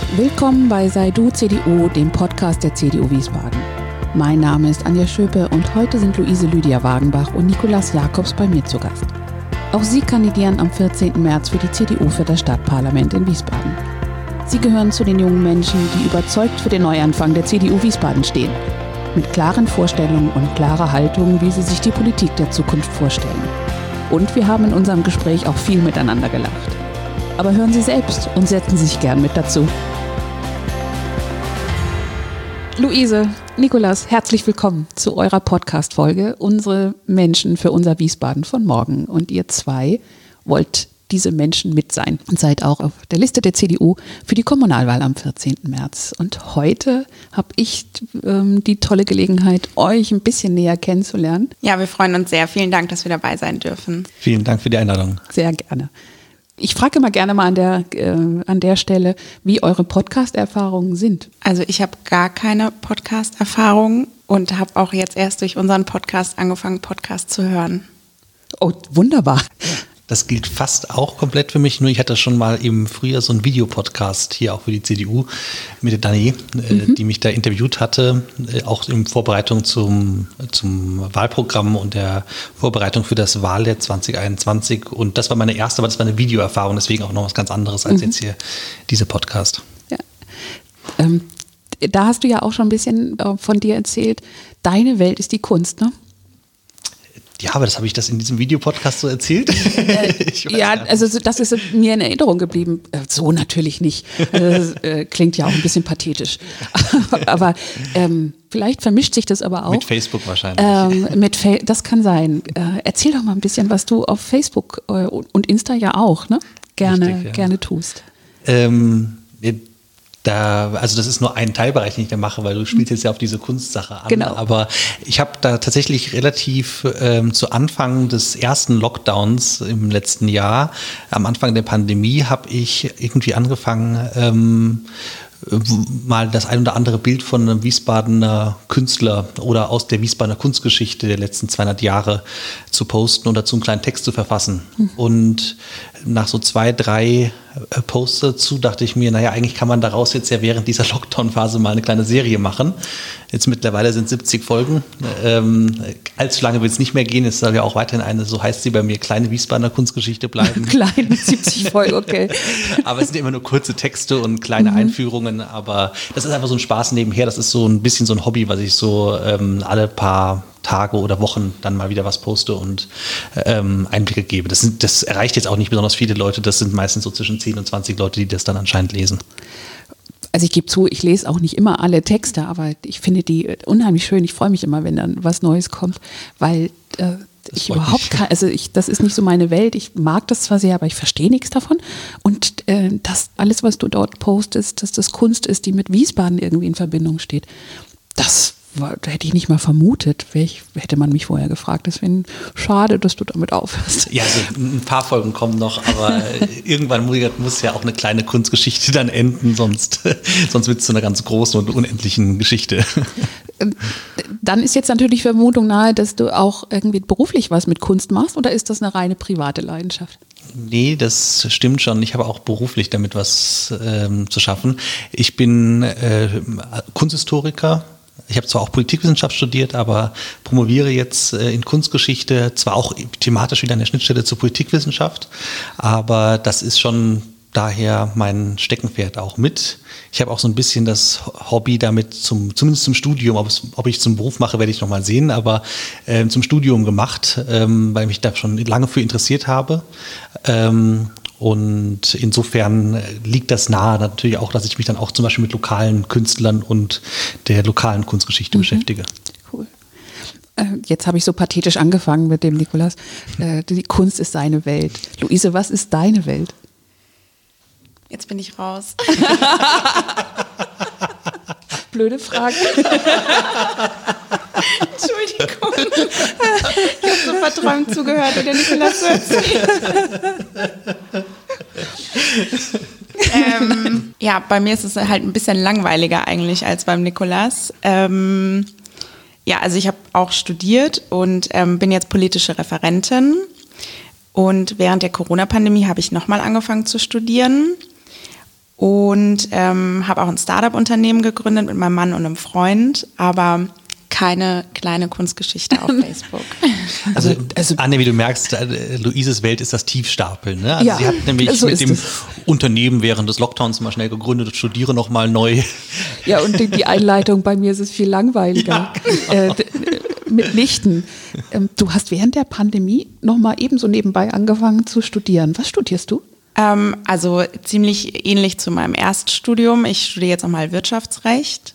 Willkommen bei Sei Du CDU, dem Podcast der CDU Wiesbaden. Mein Name ist Anja Schöpe und heute sind Luise Lydia Wagenbach und Nikolaus Jakobs bei mir zu Gast. Auch sie kandidieren am 14. März für die CDU für das Stadtparlament in Wiesbaden. Sie gehören zu den jungen Menschen, die überzeugt für den Neuanfang der CDU Wiesbaden stehen. Mit klaren Vorstellungen und klarer Haltung, wie sie sich die Politik der Zukunft vorstellen. Und wir haben in unserem Gespräch auch viel miteinander gelacht. Aber hören Sie selbst und setzen Sie sich gern mit dazu. Luise, Nikolaus, herzlich willkommen zu eurer Podcast-Folge Unsere Menschen für unser Wiesbaden von morgen. Und ihr zwei wollt diese Menschen mit sein und seid auch auf der Liste der CDU für die Kommunalwahl am 14. März. Und heute habe ich die tolle Gelegenheit, euch ein bisschen näher kennenzulernen. Ja, wir freuen uns sehr. Vielen Dank, dass wir dabei sein dürfen. Vielen Dank für die Einladung. Sehr gerne. Ich frage immer gerne mal an der Stelle, wie eure Podcast-Erfahrungen sind. Also ich habe gar keine Podcast-Erfahrung und habe auch jetzt erst durch unseren Podcast angefangen, Podcast zu hören. Oh, wunderbar. Das gilt fast auch komplett für mich, nur ich hatte schon mal im Frühjahr so einen Videopodcast hier auch für die CDU mit der Dani, die mich da interviewt hatte, auch in Vorbereitung zum Wahlprogramm und der Vorbereitung für das Wahljahr 2021. Und das war meine erste, aber das war eine Videoerfahrung, deswegen auch noch was ganz anderes als jetzt hier dieser Podcast. Ja. Da hast du ja auch schon ein bisschen von dir erzählt, deine Welt ist die Kunst, ne? Ja, aber habe ich das in diesem Videopodcast so erzählt? Ja, also das ist mir in Erinnerung geblieben. So natürlich nicht. Klingt ja auch ein bisschen pathetisch. Aber vielleicht vermischt sich das aber auch. Mit Facebook wahrscheinlich. Das kann sein. Erzähl doch mal ein bisschen, was du auf Facebook und Insta ja auch gerne tust. Also das ist nur ein Teilbereich, den ich da mache, weil du spielst jetzt ja auf diese Kunstsache an. Genau. Aber ich habe da tatsächlich relativ zu Anfang des ersten Lockdowns im letzten Jahr, am Anfang der Pandemie, habe ich irgendwie angefangen, mal das ein oder andere Bild von einem Wiesbadener Künstler oder aus der Wiesbadener Kunstgeschichte der letzten 200 Jahre zu posten und dazu einen kleinen Text zu verfassen. Und nach so 2, 3 Posts dazu dachte ich mir, naja, eigentlich kann man daraus jetzt ja während dieser Lockdown-Phase mal eine kleine Serie machen. Jetzt mittlerweile sind 70 Folgen. Allzu lange wird es nicht mehr gehen. Es soll ja auch weiterhin eine, so heißt sie bei mir, kleine Wiesbadener Kunstgeschichte bleiben. Kleine 70 Folgen, okay. Aber es sind immer nur kurze Texte und kleine Einführungen. Aber das ist einfach so ein Spaß nebenher. Das ist so ein bisschen so ein Hobby, was ich so alle paar Tage oder Wochen dann mal wieder was poste und Einblicke gebe. Das erreicht jetzt auch nicht besonders viele Leute. Das sind meistens so zwischen 10 und 20 Leute, die das dann anscheinend lesen. Also ich gebe zu, ich lese auch nicht immer alle Texte, aber ich finde die unheimlich schön. Ich freue mich immer, wenn dann was Neues kommt, weil ich überhaupt kann, das ist nicht so meine Welt. Ich mag das zwar sehr, aber ich verstehe nichts davon. Und das alles, was du dort postest, dass das Kunst ist, die mit Wiesbaden irgendwie in Verbindung steht, das hätte ich nicht mal vermutet. Hätte man mich vorher gefragt. Deswegen schade, dass du damit aufhörst. Ja, also ein paar Folgen kommen noch, aber irgendwann muss ja auch eine kleine Kunstgeschichte dann enden, sonst wird es zu einer ganz großen und unendlichen Geschichte. Dann ist jetzt natürlich Vermutung nahe, dass du auch irgendwie beruflich was mit Kunst machst, oder ist das eine reine private Leidenschaft? Nee, das stimmt schon. Ich habe auch beruflich damit was zu schaffen. Ich bin Kunsthistoriker. Ich habe zwar auch Politikwissenschaft studiert, aber promoviere jetzt in Kunstgeschichte, zwar auch thematisch wieder an der Schnittstelle zur Politikwissenschaft, aber das ist schon daher mein Steckenpferd auch mit. Ich habe auch so ein bisschen das Hobby damit, zumindest zum Studium, ob ich zum Beruf mache, werde ich noch mal sehen, aber zum Studium gemacht, weil ich mich da schon lange für interessiert habe. Und insofern liegt das nahe natürlich auch, dass ich mich dann auch zum Beispiel mit lokalen Künstlern und der lokalen Kunstgeschichte beschäftige. Cool. Jetzt habe ich so pathetisch angefangen mit dem Nikolaus. Die Kunst ist seine Welt. Luise, was ist deine Welt? Jetzt bin ich raus. Blöde Frage. Entschuldigung. Ich habe so verträumt zugehört, wie der Nikolaus so erzählt. Ja, bei mir ist es halt ein bisschen langweiliger eigentlich als beim Nikolaus. Ja, also ich habe auch studiert und bin jetzt politische Referentin. Und während der Corona-Pandemie habe ich nochmal angefangen zu studieren. und habe auch ein Startup-Unternehmen gegründet mit meinem Mann und einem Freund, aber keine kleine Kunstgeschichte auf Facebook. Also Anne, wie du merkst, Luises Welt ist das Tiefstapeln. Ne? Also sie hat nämlich so mit dem Unternehmen während des Lockdowns mal schnell gegründet und studiere nochmal neu. Ja, und die Einleitung, bei mir ist es viel langweiliger. Ja, mitnichten. Du hast während der Pandemie nochmal ebenso nebenbei angefangen zu studieren. Was studierst du? Also ziemlich ähnlich zu meinem Erststudium. Ich studiere jetzt nochmal Wirtschaftsrecht.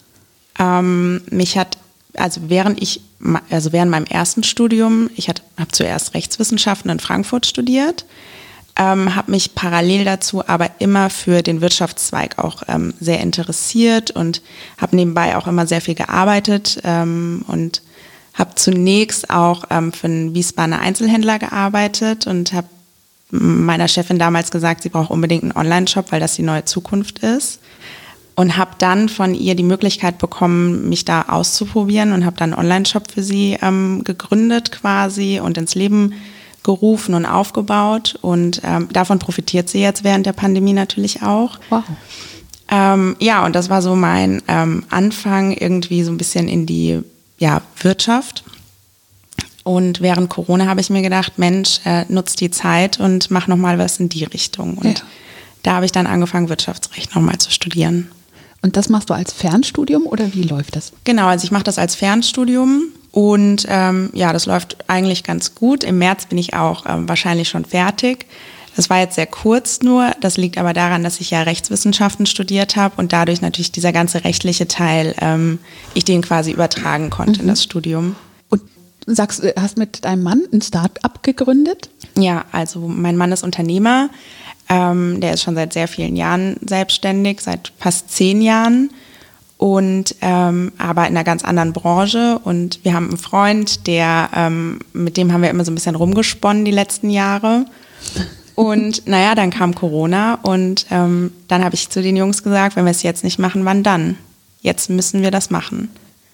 Während meinem ersten Studium, ich habe zuerst Rechtswissenschaften in Frankfurt studiert, habe mich parallel dazu aber immer für den Wirtschaftszweig auch sehr interessiert und habe nebenbei auch immer sehr viel gearbeitet und habe zunächst auch für einen Wiesbadener Einzelhändler gearbeitet und habe meiner Chefin damals gesagt, sie braucht unbedingt einen Online-Shop, weil das die neue Zukunft ist. Und habe dann von ihr die Möglichkeit bekommen, mich da auszuprobieren und habe dann einen Online-Shop für sie gegründet quasi und ins Leben gerufen und aufgebaut. Und davon profitiert sie jetzt während der Pandemie natürlich auch. Wow. Und das war so mein Anfang irgendwie so ein bisschen in die Wirtschaft. Und während Corona habe ich mir gedacht, Mensch, nutz die Zeit und mach nochmal was in die Richtung. Und da habe ich dann angefangen, Wirtschaftsrecht nochmal zu studieren. Und das machst du als Fernstudium oder wie läuft das? Genau, also ich mache das als Fernstudium und das läuft eigentlich ganz gut. Im März bin ich auch wahrscheinlich schon fertig. Das war jetzt sehr kurz nur, das liegt aber daran, dass ich ja Rechtswissenschaften studiert habe und dadurch natürlich dieser ganze rechtliche Teil, ich den quasi übertragen konnte in das Studium. Und sagst, hast mit deinem Mann ein Start-up gegründet? Ja, also mein Mann ist Unternehmer. Der ist schon seit sehr vielen Jahren selbstständig, seit fast 10 Jahren und aber in einer ganz anderen Branche. Und wir haben einen Freund, mit dem haben wir immer so ein bisschen rumgesponnen die letzten Jahre. Und dann kam Corona und dann habe ich zu den Jungs gesagt, wenn wir es jetzt nicht machen, wann dann? Jetzt müssen wir das machen.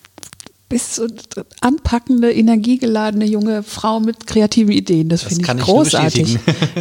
Bist so anpackende, energiegeladene junge Frau mit kreativen Ideen. Das finde ich großartig.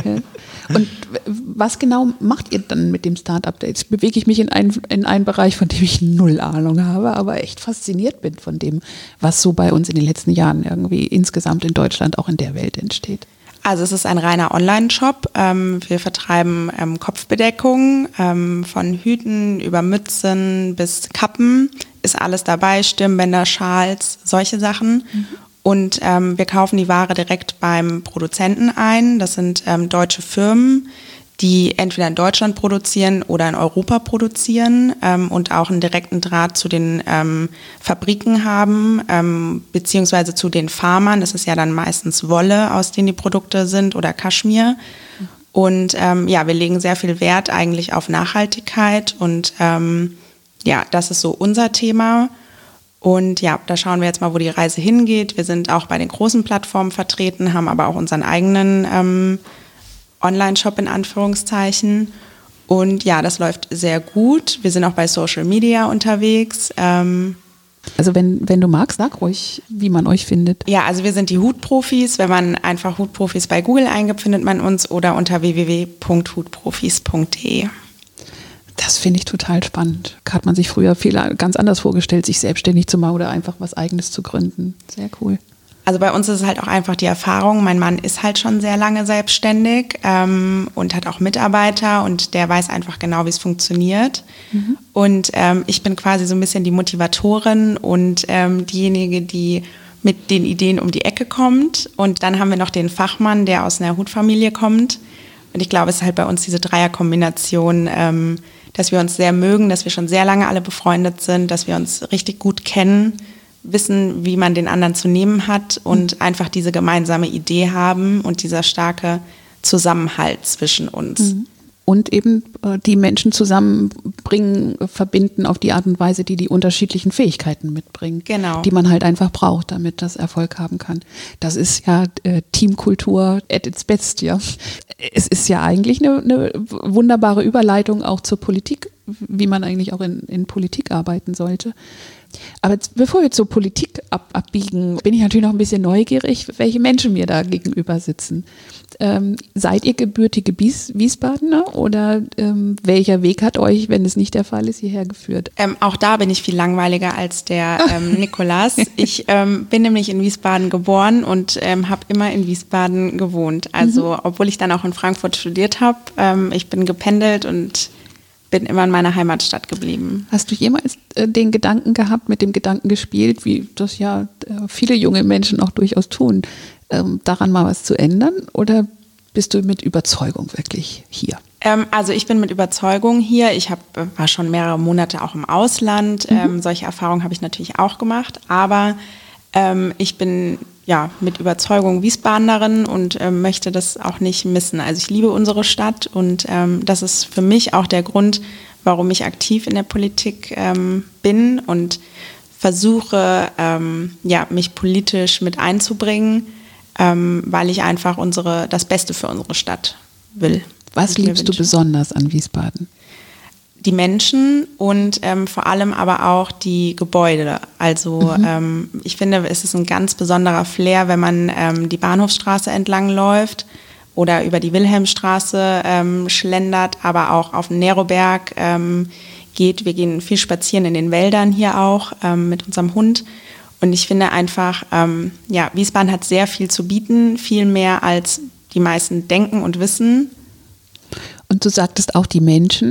Und was genau macht ihr dann mit dem Start-up? Jetzt bewege ich mich in einen Bereich, von dem ich null Ahnung habe, aber echt fasziniert bin von dem, was so bei uns in den letzten Jahren irgendwie insgesamt in Deutschland, auch in der Welt entsteht. Also es ist ein reiner Online-Shop. Wir vertreiben Kopfbedeckung von Hüten über Mützen bis Kappen. Ist alles dabei, Stirnbänder, Schals, solche Sachen. Mhm. Und wir kaufen die Ware direkt beim Produzenten ein. Das sind deutsche Firmen, die entweder in Deutschland produzieren oder in Europa produzieren und auch einen direkten Draht zu den Fabriken haben, beziehungsweise zu den Farmern. Das ist ja dann meistens Wolle, aus denen die Produkte sind, oder Kaschmir. Und wir legen sehr viel Wert eigentlich auf Nachhaltigkeit und das ist so unser Thema. Und da schauen wir jetzt mal, wo die Reise hingeht. Wir sind auch bei den großen Plattformen vertreten, haben aber auch unseren eigenen Online-Shop in Anführungszeichen. Und das läuft sehr gut. Wir sind auch bei Social Media unterwegs. Also wenn du magst, sag ruhig, wie man euch findet. Ja, also wir sind die Hutprofis. Wenn man einfach Hutprofis bei Google eingibt, findet man uns, oder unter www.hutprofis.de. Das finde ich total spannend. Hat man sich früher ganz anders vorgestellt, sich selbstständig zu machen oder einfach was Eigenes zu gründen. Sehr cool. Also bei uns ist es halt auch einfach die Erfahrung. Mein Mann ist halt schon sehr lange selbstständig und hat auch Mitarbeiter und der weiß einfach genau, wie es funktioniert. Mhm. Und ich bin quasi so ein bisschen die Motivatorin und diejenige, die mit den Ideen um die Ecke kommt. Und dann haben wir noch den Fachmann, der aus einer Hutfamilie kommt. Und ich glaube, es ist halt bei uns diese Dreierkombination, dass wir uns sehr mögen, dass wir schon sehr lange alle befreundet sind, dass wir uns richtig gut kennen, wissen, wie man den anderen zu nehmen hat und einfach diese gemeinsame Idee haben und dieser starke Zusammenhalt zwischen uns. Und eben die Menschen zusammenbringen, verbinden auf die Art und Weise, die unterschiedlichen Fähigkeiten mitbringen, genau, die man halt einfach braucht, damit das Erfolg haben kann. Das ist ja Teamkultur at its best, ja. Es ist ja eigentlich eine wunderbare Überleitung auch zur Politik, wie man eigentlich auch in Politik arbeiten sollte. Aber jetzt, bevor wir zur Politik abbiegen, bin ich natürlich noch ein bisschen neugierig, welche Menschen mir da gegenüber sitzen. Seid ihr gebürtige Wiesbadener oder welcher Weg hat euch, wenn es nicht der Fall ist, hierher geführt? Auch da bin ich viel langweiliger als der Nikolas. Ich bin nämlich in Wiesbaden geboren und habe immer in Wiesbaden gewohnt. Also obwohl ich dann auch in Frankfurt studiert habe, ich bin gependelt und bin immer in meiner Heimatstadt geblieben. Hast du jemals den Gedanken gehabt, mit dem Gedanken gespielt, wie das ja viele junge Menschen auch durchaus tun, daran mal was zu ändern? Oder bist du mit Überzeugung wirklich hier? Also ich bin mit Überzeugung hier. Ich war schon mehrere Monate auch im Ausland. Solche Erfahrungen habe ich natürlich auch gemacht. Aber ich bin mit Überzeugung Wiesbadenerin und möchte das auch nicht missen. Also ich liebe unsere Stadt und das ist für mich auch der Grund, warum ich aktiv in der Politik bin und versuche, mich politisch mit einzubringen, weil ich einfach das Beste für unsere Stadt will. Was liebst du besonders an Wiesbaden? Die Menschen und vor allem aber auch die Gebäude. Also ich finde, es ist ein ganz besonderer Flair, wenn man die Bahnhofsstraße entlang läuft oder über die Wilhelmstraße schlendert, aber auch auf den Neroberg geht. Wir gehen viel spazieren in den Wäldern hier auch mit unserem Hund. Und ich finde einfach, Wiesbaden hat sehr viel zu bieten, viel mehr als die meisten denken und wissen. Und du sagtest auch die Menschen.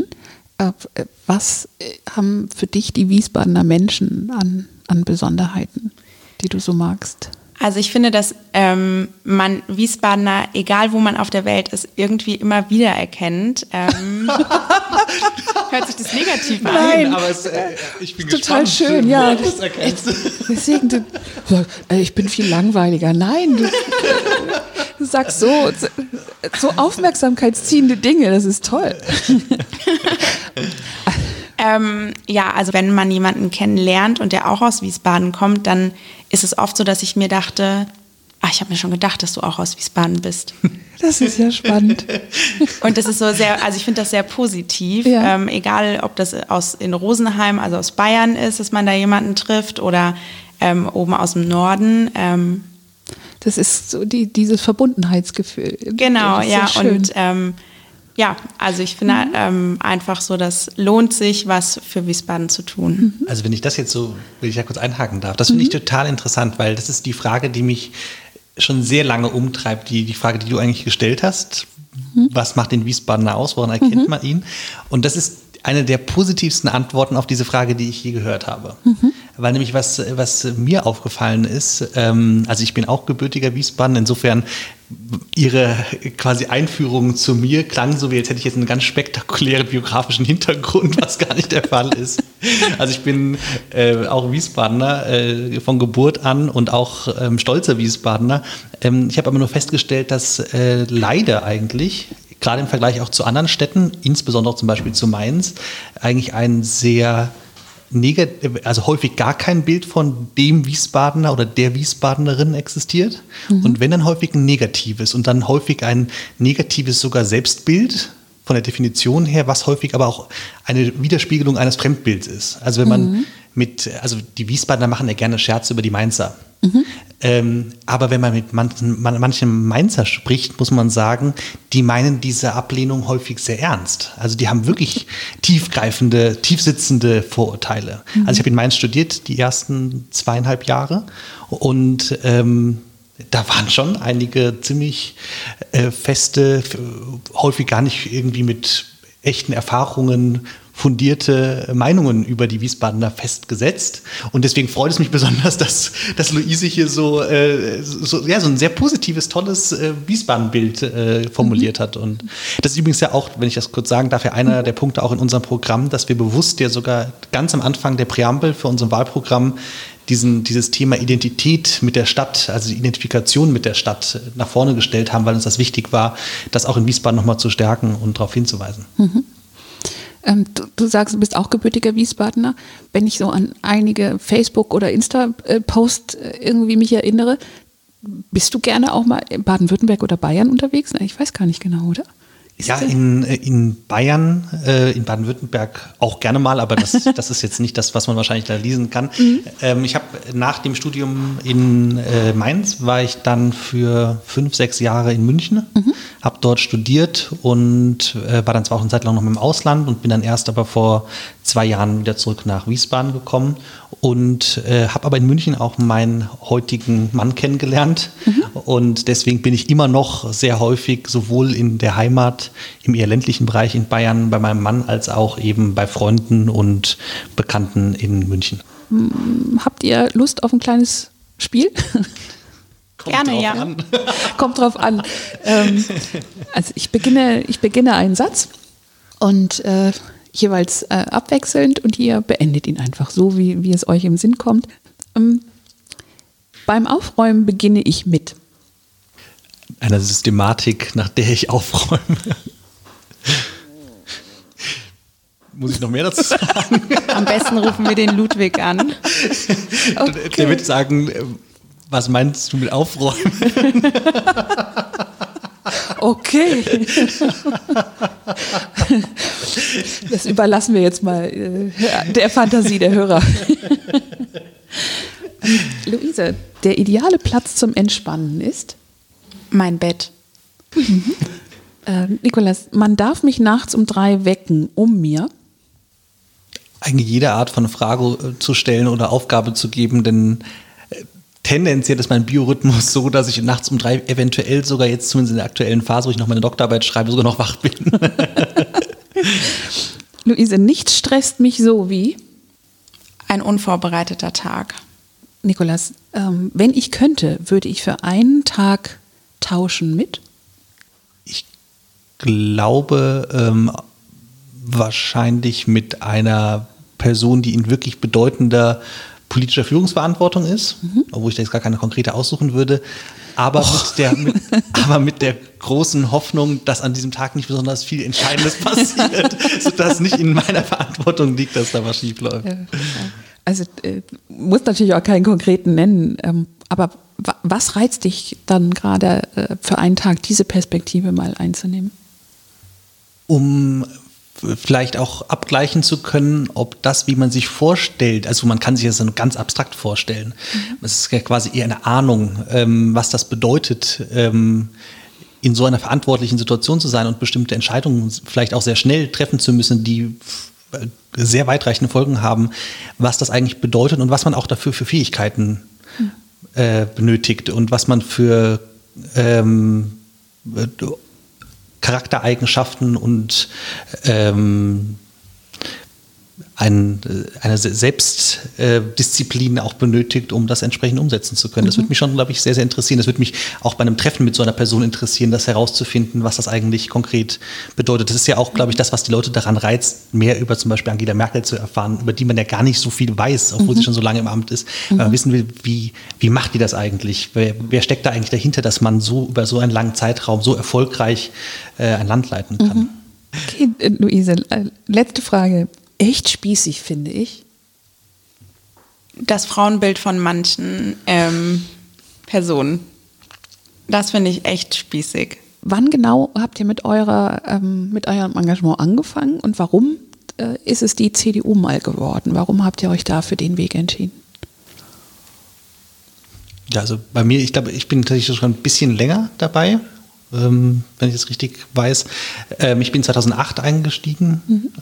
Was haben für dich die Wiesbadener Menschen an Besonderheiten, die du so magst? Also ich finde, dass man Wiesbadener, egal wo man auf der Welt ist, irgendwie immer wieder erkennt. Hört sich das negativ an? Nein, aber ich bin total gespannt, schön, ja. Du das erkennst. Deswegen, ich bin viel langweiliger. Nein, du sagst so aufmerksamkeitsziehende Dinge, das ist toll. Also wenn man jemanden kennenlernt und der auch aus Wiesbaden kommt, dann ist es oft so, dass ich mir dachte, ich habe mir schon gedacht, dass du auch aus Wiesbaden bist. Das ist ja spannend. Und das ist so sehr, also ich finde das sehr positiv, egal ob das in Rosenheim, also aus Bayern ist, dass man da jemanden trifft oder oben aus dem Norden. Das ist so dieses Verbundenheitsgefühl. Genau, ja. Schön. Und also ich finde einfach so, das lohnt sich, was für Wiesbaden zu tun. Also wenn ich das jetzt will ich ja kurz einhaken darf, das finde ich total interessant, weil das ist die Frage, die mich schon sehr lange umtreibt, die Frage, die du eigentlich gestellt hast. Was macht den Wiesbadener aus? Woran erkennt man ihn? Und das ist eine der positivsten Antworten auf diese Frage, die ich je gehört habe. Weil nämlich was mir aufgefallen ist, also ich bin auch gebürtiger Wiesbaden, insofern ihre quasi Einführung zu mir klang so, wie als hätte ich jetzt einen ganz spektakulären biografischen Hintergrund, was gar nicht der Fall ist. Also ich bin auch Wiesbadener von Geburt an und auch stolzer Wiesbadener. Ich habe aber nur festgestellt, dass leider eigentlich, gerade im Vergleich auch zu anderen Städten, insbesondere zum Beispiel zu Mainz, eigentlich ein sehr also häufig gar kein Bild von dem Wiesbadener oder der Wiesbadenerin existiert. Und wenn dann häufig ein negatives und dann häufig ein negatives sogar Selbstbild von der Definition her, was häufig aber auch eine Widerspiegelung eines Fremdbilds ist. Also wenn man also die Wiesbadener machen ja gerne Scherze über die Mainzer. Aber wenn man mit manchen Mainzer spricht, muss man sagen, die meinen diese Ablehnung häufig sehr ernst. Also die haben wirklich tiefgreifende, tiefsitzende Vorurteile. Also ich habe in Mainz studiert, die ersten 2,5 Jahre und da waren schon einige ziemlich feste, häufig gar nicht irgendwie mit echten Erfahrungen fundierte Meinungen über die Wiesbadener festgesetzt. Und deswegen freut es mich besonders, dass Luise hier so ein sehr positives, tolles Wiesbaden-Bild formuliert hat. Und das ist übrigens ja auch, wenn ich das kurz sagen darf, ja einer der Punkte auch in unserem Programm, dass wir bewusst ja sogar ganz am Anfang der Präambel für unser Wahlprogramm dieses Thema Identität mit der Stadt, also die Identifikation mit der Stadt nach vorne gestellt haben, weil uns das wichtig war, das auch in Wiesbaden nochmal zu stärken und darauf hinzuweisen. Du sagst, du bist auch gebürtiger Wiesbadener. Wenn ich so an einige Facebook- oder Insta-Posts irgendwie mich erinnere, bist du gerne auch mal in Baden-Württemberg oder Bayern unterwegs? Ich weiß gar nicht genau, oder? Ja, in Bayern, in Baden-Württemberg auch gerne mal, aber das ist jetzt nicht das, was man wahrscheinlich da lesen kann. Ich habe nach dem Studium in Mainz, war ich dann für 5-6 Jahre in München, habe dort studiert und war dann zwar auch eine Zeit lang noch im Ausland und bin dann erst aber vor 2 Jahren wieder zurück nach Wiesbaden gekommen und habe aber in München auch meinen heutigen Mann kennengelernt und deswegen bin ich immer noch sehr häufig sowohl in der Heimat, im eher ländlichen Bereich in Bayern bei meinem Mann, als auch eben bei Freunden und Bekannten in München. Habt ihr Lust auf ein kleines Spiel? Gerne, ja. Kommt drauf an. Also ich beginne einen Satz und jeweils abwechselnd und ihr beendet ihn einfach so, wie es euch im Sinn kommt. Beim Aufräumen beginne ich mit einer Systematik, nach der ich aufräume. Muss ich noch mehr dazu sagen? Am besten rufen wir den Ludwig an. Okay. Der wird sagen, was meinst du mit aufräumen? Okay. Das überlassen wir jetzt mal der Fantasie der Hörer. Luise, der ideale Platz zum Entspannen ist? Mein Bett. Nikolas, man darf mich nachts um 3 wecken, um mir? Eigentlich jede Art von Frage zu stellen oder Aufgabe zu geben, denn tendenziell ist mein Biorhythmus so, dass ich nachts um 3 eventuell sogar jetzt zumindest in der aktuellen Phase, wo ich noch meine Doktorarbeit schreibe, sogar noch wach bin. Luise, nichts stresst mich so wie? Ein unvorbereiteter Tag. Nikolas, wenn ich könnte, würde ich für einen Tag tauschen mit? Ich glaube wahrscheinlich mit einer Person, die in wirklich bedeutender politischer Führungsverantwortung ist, obwohl ich da jetzt gar keine konkrete aussuchen würde, aber mit der großen Hoffnung, dass an diesem Tag nicht besonders viel Entscheidendes passiert, sodass nicht in meiner Verantwortung liegt, dass da was schief läuft. Also muss natürlich auch keinen konkreten nennen, aber was reizt dich dann gerade für einen Tag, diese Perspektive mal einzunehmen? Um vielleicht auch abgleichen zu können, ob das, wie man sich vorstellt, also man kann sich das ganz abstrakt vorstellen. Es ist ja quasi eher eine Ahnung, was das bedeutet, in so einer verantwortlichen Situation zu sein und bestimmte Entscheidungen vielleicht auch sehr schnell treffen zu müssen, die sehr weitreichende Folgen haben, was das eigentlich bedeutet und was man auch dafür für Fähigkeiten benötigt und was man für Charaktereigenschaften und eine Selbstdisziplin auch benötigt, um das entsprechend umsetzen zu können. Das würde mich schon, glaube ich, sehr, sehr interessieren. Das würde mich auch bei einem Treffen mit so einer Person interessieren, das herauszufinden, was das eigentlich konkret bedeutet. Das ist ja auch, glaube ich, das, was die Leute daran reizt, mehr über zum Beispiel Angela Merkel zu erfahren, über die man ja gar nicht so viel weiß, obwohl sie schon so lange im Amt ist. Weil man wissen will, wie macht die das eigentlich? Wer steckt da eigentlich dahinter, dass man so über so einen langen Zeitraum so erfolgreich ein Land leiten kann? Okay, Luise, letzte Frage. Echt spießig, finde ich. Das Frauenbild von manchen Personen. Das finde ich echt spießig. Wann genau habt ihr mit eurem Engagement angefangen und warum ist es die CDU mal geworden? Warum habt ihr euch da für den Weg entschieden? Ja, also bei mir, ich glaube, ich bin tatsächlich schon ein bisschen länger dabei. Wenn ich das richtig weiß. Ich bin 2008 eingetreten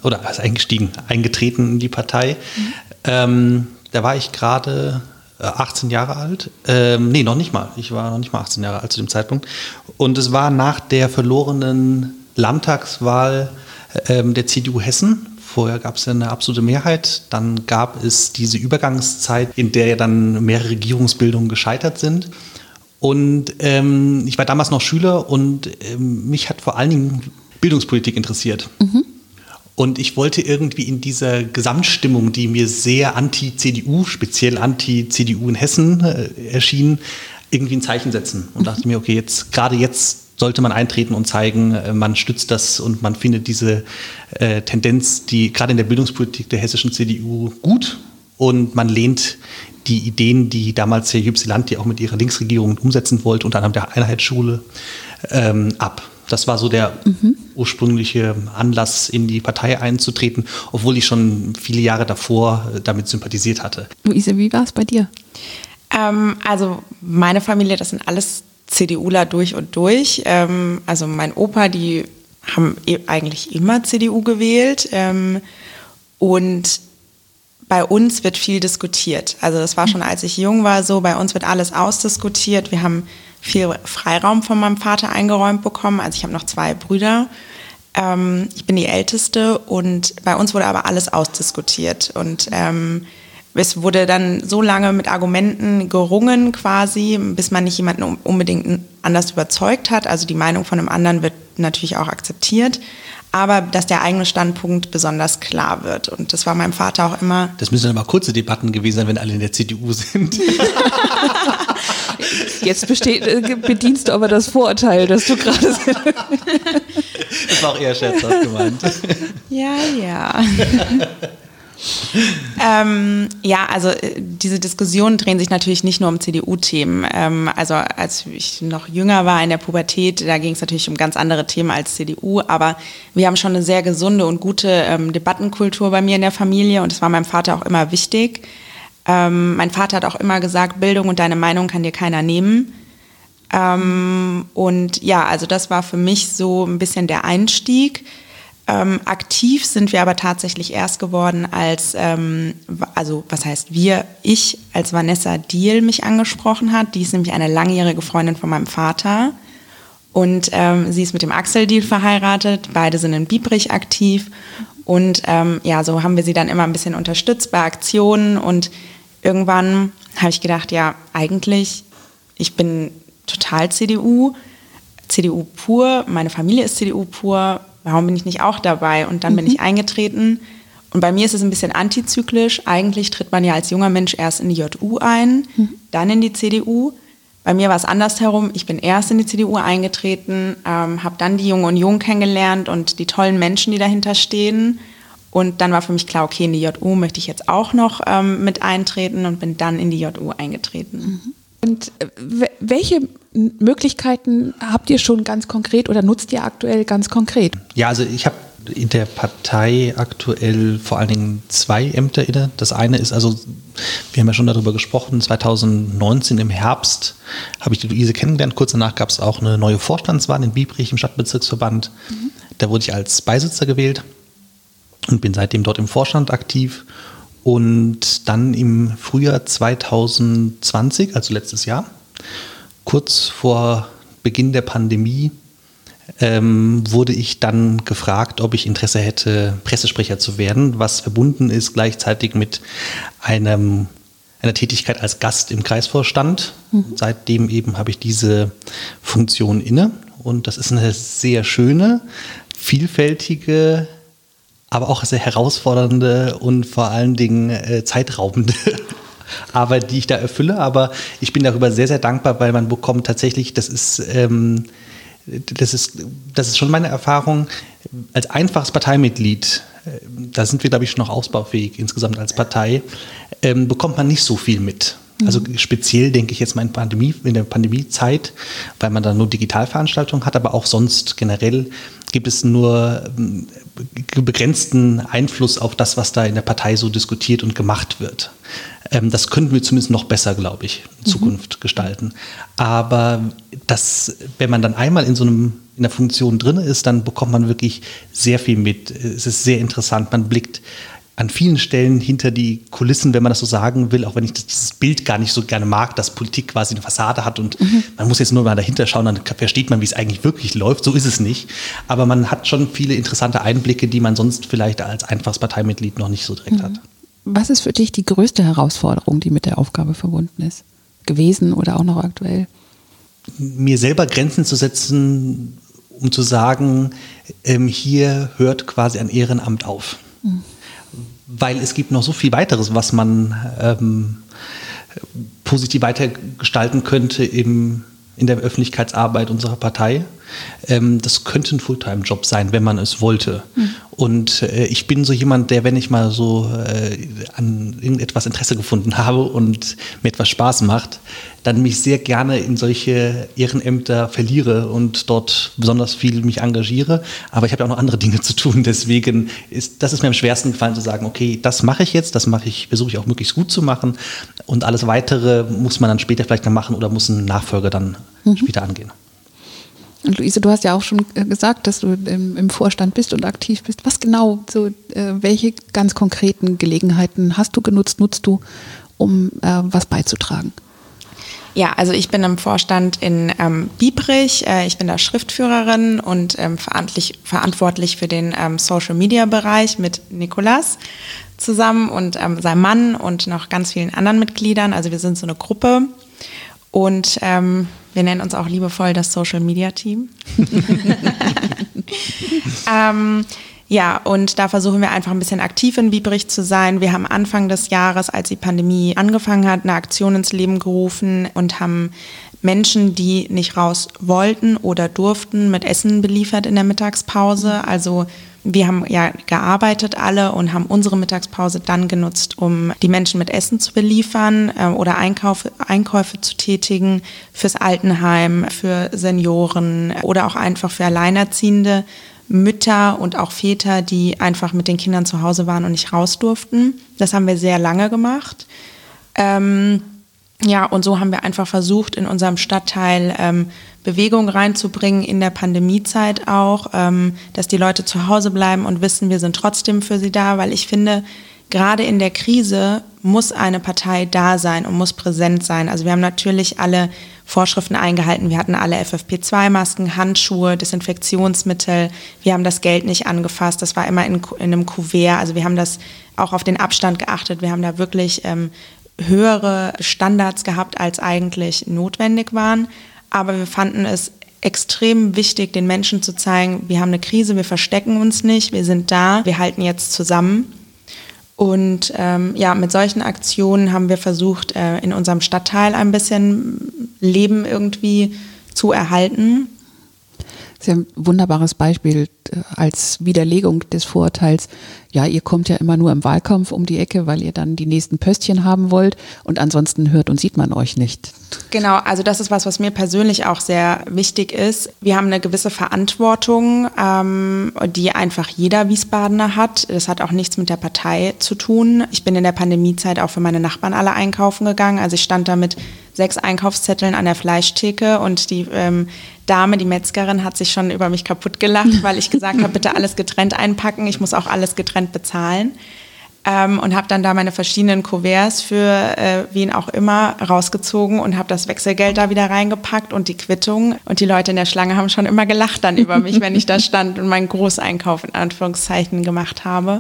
in die Partei. Da war ich gerade 18 Jahre alt. Nee, noch nicht mal. Ich war noch nicht mal 18 Jahre alt zu dem Zeitpunkt. Und es war nach der verlorenen Landtagswahl der CDU Hessen. Vorher gab es ja eine absolute Mehrheit. Dann gab es diese Übergangszeit, in der ja dann mehrere Regierungsbildungen gescheitert sind. Und ich war damals noch Schüler und mich hat vor allen Dingen Bildungspolitik interessiert. Und ich wollte irgendwie in dieser Gesamtstimmung, die mir sehr anti-CDU, speziell anti-CDU in Hessen erschien, irgendwie ein Zeichen setzen. Und dachte mir, okay, gerade jetzt sollte man eintreten und zeigen, man stützt das und man findet diese Tendenz, die gerade in der Bildungspolitik der hessischen CDU gut. Und man lehnt die Ideen, die damals Herr Ypsilanti auch mit ihrer Linksregierung umsetzen wollte, unter anderem der Einheitsschule, ab. Das war so der ursprüngliche Anlass, in die Partei einzutreten, obwohl ich schon viele Jahre davor damit sympathisiert hatte. Luise, wie war es bei dir? Also meine Familie, das sind alles CDUler durch und durch. Also mein Opa, die haben eigentlich immer CDU gewählt. Und bei uns wird viel diskutiert. Also das war schon, als ich jung war, so, bei uns wird alles ausdiskutiert. Wir haben viel Freiraum von meinem Vater eingeräumt bekommen. Also ich habe noch 2 Brüder. Ich bin die Älteste und bei uns wurde aber alles ausdiskutiert. Und es wurde dann so lange mit Argumenten gerungen quasi, bis man nicht jemanden unbedingt anders überzeugt hat. Also die Meinung von einem anderen wird natürlich auch akzeptiert. Aber dass der eigene Standpunkt besonders klar wird. Und das war meinem Vater auch immer... Das müssen dann aber kurze Debatten gewesen sein, wenn alle in der CDU sind. Jetzt bedienst du aber das Vorurteil, dass du gerade... Das war auch eher scherzhaft gemeint. Ja. Ja, also diese Diskussionen drehen sich natürlich nicht nur um CDU-Themen. Also als ich noch jünger war in der Pubertät, da ging es natürlich um ganz andere Themen als CDU, aber wir haben schon eine sehr gesunde und gute Debattenkultur bei mir in der Familie und das war meinem Vater auch immer wichtig. Mein Vater hat auch immer gesagt, Bildung und deine Meinung kann dir keiner nehmen. Und ja, also das war für mich so ein bisschen der Einstieg. Aktiv sind wir aber tatsächlich erst geworden, als, also was heißt wir, ich, als Vanessa Diehl mich angesprochen hat. Die ist nämlich eine langjährige Freundin von meinem Vater. Und sie ist mit dem Axel Diehl verheiratet. Beide sind in Biebrich aktiv. Und ja, so haben wir sie dann immer ein bisschen unterstützt bei Aktionen. Und irgendwann habe ich gedacht, ja, eigentlich, ich bin total CDU pur, meine Familie ist CDU pur. Warum bin ich nicht auch dabei? Und dann bin ich eingetreten. Und bei mir ist es ein bisschen antizyklisch. Eigentlich tritt man ja als junger Mensch erst in die JU ein, dann in die CDU. Bei mir war es andersherum. Ich bin erst in die CDU eingetreten, habe dann die Junge Union kennengelernt und die tollen Menschen, die dahinter stehen. Und dann war für mich klar, okay, in die JU möchte ich jetzt auch noch mit eintreten und bin dann in die JU eingetreten. Und welche Möglichkeiten habt ihr schon ganz konkret oder nutzt ihr aktuell ganz konkret? Ja, also ich habe in der Partei aktuell vor allen Dingen 2 Ämter inne. Das eine ist also, wir haben ja schon darüber gesprochen, 2019 im Herbst habe ich die Luise kennengelernt. Kurz danach gab es auch eine neue Vorstandswahl in Biebrich im Stadtbezirksverband. Da wurde ich als Beisitzer gewählt und bin seitdem dort im Vorstand aktiv. Und dann im Frühjahr 2020, also letztes Jahr, kurz vor Beginn der Pandemie, wurde ich dann gefragt, ob ich Interesse hätte, Pressesprecher zu werden, was verbunden ist gleichzeitig mit einer Tätigkeit als Gast im Kreisvorstand. Seitdem eben habe ich diese Funktion inne und das ist eine sehr schöne, vielfältige, aber auch sehr herausfordernde und vor allen Dingen zeitraubende Arbeit, die ich da erfülle. Aber ich bin darüber sehr, sehr dankbar, weil man bekommt tatsächlich, das ist schon meine Erfahrung, als einfaches Parteimitglied, da sind wir, glaube ich, schon noch ausbaufähig insgesamt als Partei, bekommt man nicht so viel mit. Also speziell denke ich jetzt mal in der Pandemiezeit, weil man da nur Digitalveranstaltungen hat, aber auch sonst generell gibt es nur begrenzten Einfluss auf das, was da in der Partei so diskutiert und gemacht wird. Das könnten wir zumindest noch besser, glaube ich, in Zukunft gestalten. Aber wenn man dann einmal in der Funktion drin ist, dann bekommt man wirklich sehr viel mit. Es ist sehr interessant. Man blickt an vielen Stellen hinter die Kulissen, wenn man das so sagen will, auch wenn ich dieses Bild gar nicht so gerne mag, dass Politik quasi eine Fassade hat und man muss jetzt nur mal dahinter schauen, dann versteht man, wie es eigentlich wirklich läuft. So ist es nicht. Aber man hat schon viele interessante Einblicke, die man sonst vielleicht als einfaches Parteimitglied noch nicht so direkt hat. Was ist für dich die größte Herausforderung, die mit der Aufgabe verbunden ist? Gewesen oder auch noch aktuell? Mir selber Grenzen zu setzen, um zu sagen, hier hört quasi ein Ehrenamt auf. Weil es gibt noch so viel weiteres, was man positiv weitergestalten könnte in der Öffentlichkeitsarbeit unserer Partei. Das könnte ein Fulltime-Job sein, wenn man es wollte. Und ich bin so jemand, der, wenn ich mal so an irgendetwas Interesse gefunden habe und mir etwas Spaß macht, dann mich sehr gerne in solche Ehrenämter verliere und dort besonders viel mich engagiere. Aber ich habe ja auch noch andere Dinge zu tun. Deswegen ist mir am schwersten gefallen zu sagen, okay, das mache ich jetzt, versuche ich auch möglichst gut zu machen. Und alles Weitere muss man dann später vielleicht noch machen oder muss ein Nachfolger dann später angehen. Und Luise, du hast ja auch schon gesagt, dass du im Vorstand bist und aktiv bist. Was genau, welche ganz konkreten Gelegenheiten hast du genutzt, nutzt du, um was beizutragen? Ja, also ich bin im Vorstand in Biebrich. Ich bin da Schriftführerin und verantwortlich für den Social-Media-Bereich mit Nikolas zusammen und seinem Mann und noch ganz vielen anderen Mitgliedern. Also wir sind so eine Gruppe. Und wir nennen uns auch liebevoll das Social-Media-Team. Ja, und da versuchen wir einfach ein bisschen aktiv in Biebrich zu sein. Wir haben Anfang des Jahres, als die Pandemie angefangen hat, eine Aktion ins Leben gerufen und haben Menschen, die nicht raus wollten oder durften, mit Essen beliefert in der Mittagspause. Also wir haben ja gearbeitet alle und haben unsere Mittagspause dann genutzt, um die Menschen mit Essen zu beliefern oder Einkäufe zu tätigen fürs Altenheim, für Senioren oder auch einfach für Alleinerziehende Mütter und auch Väter, die einfach mit den Kindern zu Hause waren und nicht raus durften. Das haben wir sehr lange gemacht. Ja, und so haben wir einfach versucht, in unserem Stadtteil Bewegung reinzubringen, in der Pandemiezeit auch, dass die Leute zu Hause bleiben und wissen, wir sind trotzdem für sie da, weil ich finde, gerade in der Krise muss eine Partei da sein und muss präsent sein. Also wir haben natürlich alle Vorschriften eingehalten. Wir hatten alle FFP2-Masken, Handschuhe, Desinfektionsmittel. Wir haben das Geld nicht angefasst. Das war immer in einem Kuvert. Also wir haben das auch auf den Abstand geachtet. Wir haben da wirklich höhere Standards gehabt, als eigentlich notwendig waren. Aber wir fanden es extrem wichtig, den Menschen zu zeigen, wir haben eine Krise, wir verstecken uns nicht, wir sind da, wir halten jetzt zusammen. Und ja, mit solchen Aktionen haben wir versucht, in unserem Stadtteil ein bisschen Leben irgendwie zu erhalten. Das ist ja ein wunderbares Beispiel als Widerlegung des Vorurteils. Ja, ihr kommt ja immer nur im Wahlkampf um die Ecke, weil ihr dann die nächsten Pöstchen haben wollt und ansonsten hört und sieht man euch nicht. Genau, also das ist was mir persönlich auch sehr wichtig ist. Wir haben eine gewisse Verantwortung, die einfach jeder Wiesbadener hat. Das hat auch nichts mit der Partei zu tun. Ich bin in der Pandemiezeit auch für meine Nachbarn alle einkaufen gegangen. Also ich stand da mit 6 Einkaufszetteln an der Fleischtheke und die Dame, die Metzgerin, hat sich schon über mich kaputt gelacht, weil ich gesagt habe, bitte alles getrennt einpacken, ich muss auch alles getrennt bezahlen. Und habe dann da meine verschiedenen Kuverts für wen auch immer rausgezogen und habe das Wechselgeld da wieder reingepackt und die Quittung. Und die Leute in der Schlange haben schon immer gelacht dann über mich, wenn ich da stand und meinen Großeinkauf in Anführungszeichen gemacht habe.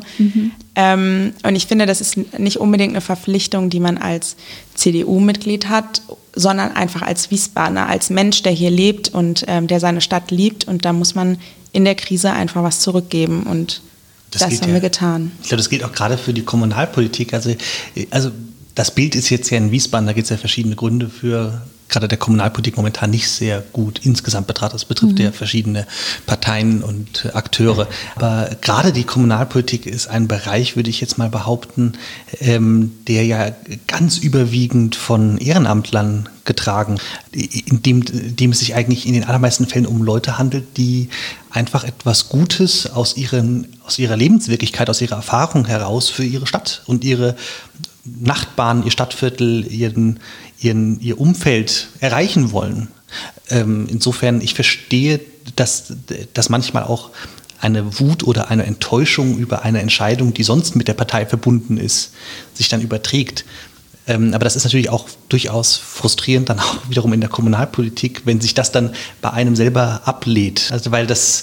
Und ich finde, das ist nicht unbedingt eine Verpflichtung, die man als CDU-Mitglied hat, sondern einfach als Wiesbadener, als Mensch, der hier lebt und der seine Stadt liebt. Und da muss man in der Krise einfach was zurückgeben und das haben wir getan. Ich glaube, das gilt auch gerade für die Kommunalpolitik. Also das Bild ist jetzt ja in Wiesbaden, da gibt es ja verschiedene Gründe für, gerade der Kommunalpolitik momentan nicht sehr gut insgesamt betrachtet. Das betrifft ja verschiedene Parteien und Akteure. Aber gerade die Kommunalpolitik ist ein Bereich, würde ich jetzt mal behaupten, der ja ganz überwiegend von Ehrenamtlern getragen, in dem es sich eigentlich in den allermeisten Fällen um Leute handelt, die einfach etwas Gutes aus ihrer Lebenswirklichkeit, aus ihrer Erfahrung heraus für ihre Stadt und ihre Nachbarn, ihr Stadtviertel, ihr Umfeld erreichen wollen. Insofern, ich verstehe, dass manchmal auch eine Wut oder eine Enttäuschung über eine Entscheidung, die sonst mit der Partei verbunden ist, sich dann überträgt. Aber das ist natürlich auch durchaus frustrierend dann auch wiederum in der Kommunalpolitik, wenn sich das dann bei einem selber ablädt. Also weil das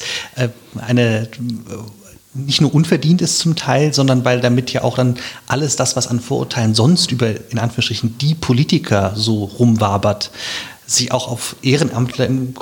nicht nur unverdient ist zum Teil, sondern weil damit ja auch dann alles das, was an Vorurteilen sonst über, in Anführungsstrichen, die Politiker so rumwabert, sich auch auf Ehrenamtler in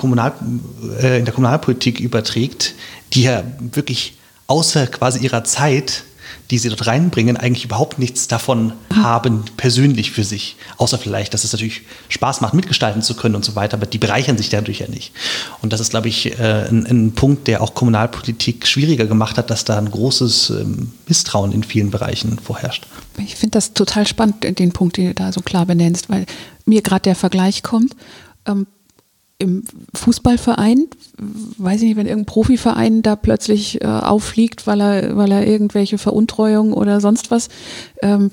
der Kommunalpolitik überträgt, die ja wirklich außer quasi ihrer Zeit die sie dort reinbringen, eigentlich überhaupt nichts davon haben, persönlich für sich. Außer vielleicht, dass es natürlich Spaß macht, mitgestalten zu können und so weiter, aber die bereichern sich dadurch ja nicht. Und das ist, glaube ich, ein Punkt, der auch Kommunalpolitik schwieriger gemacht hat, dass da ein großes Misstrauen in vielen Bereichen vorherrscht. Ich finde das total spannend, den Punkt, den du da so klar benennst, weil mir gerade der Vergleich kommt. Im Fußballverein, weiß ich nicht, wenn irgendein Profiverein da plötzlich auffliegt, weil er irgendwelche Veruntreuungen oder sonst was, dann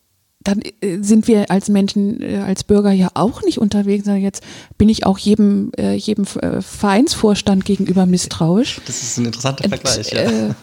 sind wir als Menschen, als Bürger ja auch nicht unterwegs. Jetzt bin ich auch jedem Vereinsvorstand gegenüber misstrauisch. Das ist ein interessanter Vergleich, ja.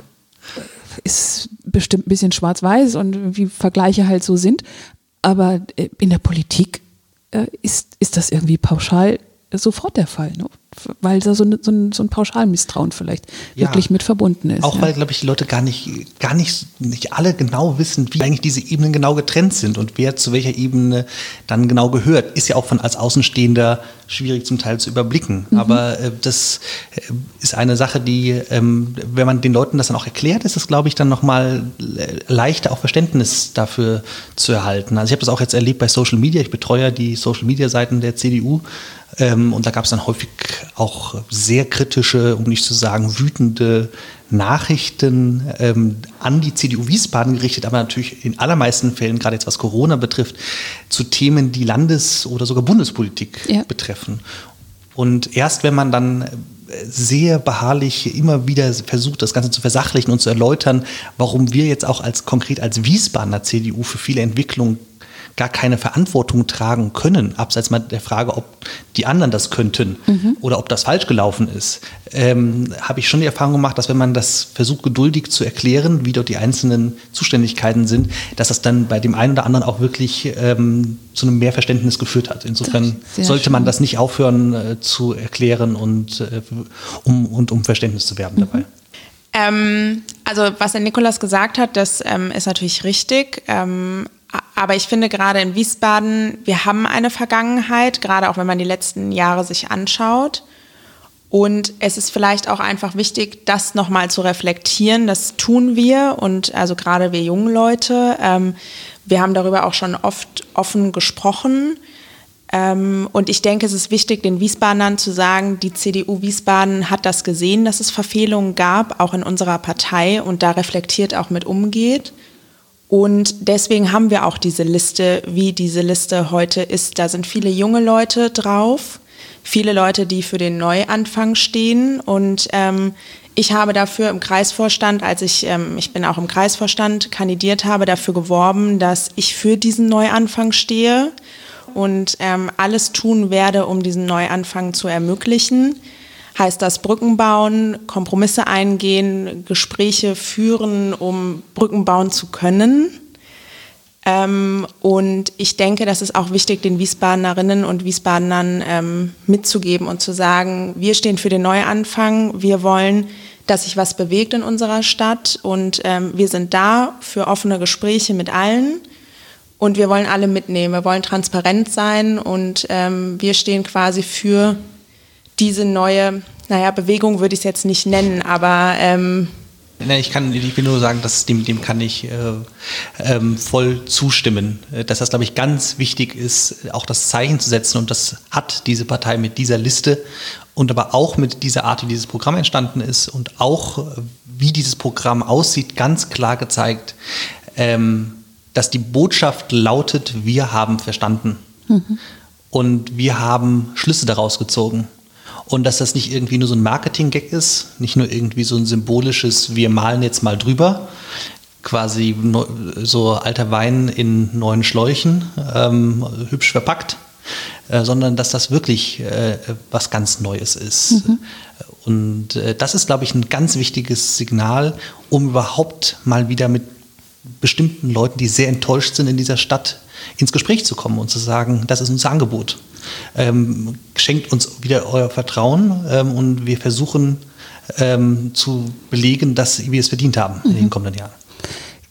Ist bestimmt ein bisschen schwarz-weiß und wie Vergleiche halt so sind. Aber in der Politik ist das irgendwie pauschal sofort der Fall, ne? Weil da so ein Pauschalmisstrauen vielleicht wirklich mit verbunden ist. Auch weil, glaube ich, die Leute gar nicht alle genau wissen, wie eigentlich diese Ebenen genau getrennt sind und wer zu welcher Ebene dann genau gehört. Ist ja auch als Außenstehender schwierig zum Teil zu überblicken. Aber das ist eine Sache, die, wenn man den Leuten das dann auch erklärt, ist es, glaube ich, dann nochmal leichter auch Verständnis dafür zu erhalten. Also ich habe das auch jetzt erlebt bei Social Media. Ich betreue ja die Social Media Seiten der CDU. Und da gab es dann häufig auch sehr kritische, um nicht zu sagen wütende Nachrichten an die CDU Wiesbaden gerichtet, aber natürlich in allermeisten Fällen, gerade jetzt was Corona betrifft, zu Themen, die Landes- oder sogar Bundespolitik betreffen. Und erst wenn man dann sehr beharrlich immer wieder versucht, das Ganze zu versachlichen und zu erläutern, warum wir jetzt auch konkret als Wiesbadener CDU für viele Entwicklungen gar keine Verantwortung tragen können, abseits mal der Frage, ob die anderen das könnten oder ob das falsch gelaufen ist, habe ich schon die Erfahrung gemacht, dass wenn man das versucht, geduldig zu erklären, wie dort die einzelnen Zuständigkeiten sind, dass das dann bei dem einen oder anderen auch wirklich zu einem Mehrverständnis geführt hat. Insofern sollte man das nicht aufhören zu erklären und um Verständnis zu werben dabei. Also was der Nikolaus gesagt hat, das ist natürlich richtig. Aber ich finde gerade in Wiesbaden, wir haben eine Vergangenheit, gerade auch wenn man die letzten Jahre sich anschaut. Und es ist vielleicht auch einfach wichtig, das nochmal zu reflektieren. Das tun wir und also gerade wir jungen Leute. Wir haben darüber auch schon oft offen gesprochen. Und ich denke, es ist wichtig, den Wiesbadenern zu sagen, die CDU Wiesbaden hat das gesehen, dass es Verfehlungen gab, auch in unserer Partei und da reflektiert auch mit umgeht. Und deswegen haben wir auch diese Liste, wie diese Liste heute ist. Da sind viele junge Leute drauf, viele Leute, die für den Neuanfang stehen. Und ich habe dafür im Kreisvorstand, ich bin auch im Kreisvorstand, kandidiert habe, dafür geworben, dass ich für diesen Neuanfang stehe und alles tun werde, um diesen Neuanfang zu ermöglichen. Heißt das Brücken bauen, Kompromisse eingehen, Gespräche führen, um Brücken bauen zu können. Und ich denke, das ist auch wichtig, den Wiesbadenerinnen und Wiesbadenern mitzugeben und zu sagen, wir stehen für den Neuanfang, wir wollen, dass sich was bewegt in unserer Stadt und wir sind da für offene Gespräche mit allen. Und wir wollen alle mitnehmen, wir wollen transparent sein und wir stehen quasi für diese neue, Bewegung würde ich es jetzt nicht nennen, aber ich will nur sagen, dass dem kann ich voll zustimmen. Dass das, glaube ich, ganz wichtig ist, auch das Zeichen zu setzen. Und das hat diese Partei mit dieser Liste und aber auch mit dieser Art, wie dieses Programm entstanden ist und auch, wie dieses Programm aussieht, ganz klar gezeigt, dass die Botschaft lautet, wir haben verstanden. Und wir haben Schlüsse daraus gezogen. Und dass das nicht irgendwie nur so ein Marketing-Gag ist, nicht nur irgendwie so ein symbolisches, wir malen jetzt mal drüber, quasi so alter Wein in neuen Schläuchen, hübsch verpackt, sondern dass das wirklich was ganz Neues ist. Und das ist, glaube ich, ein ganz wichtiges Signal, um überhaupt mal wieder mit bestimmten Leuten, die sehr enttäuscht sind in dieser Stadt, ins Gespräch zu kommen und zu sagen, das ist unser Angebot. Schenkt uns wieder euer Vertrauen und wir versuchen zu belegen, dass wir es verdient haben in den kommenden Jahren.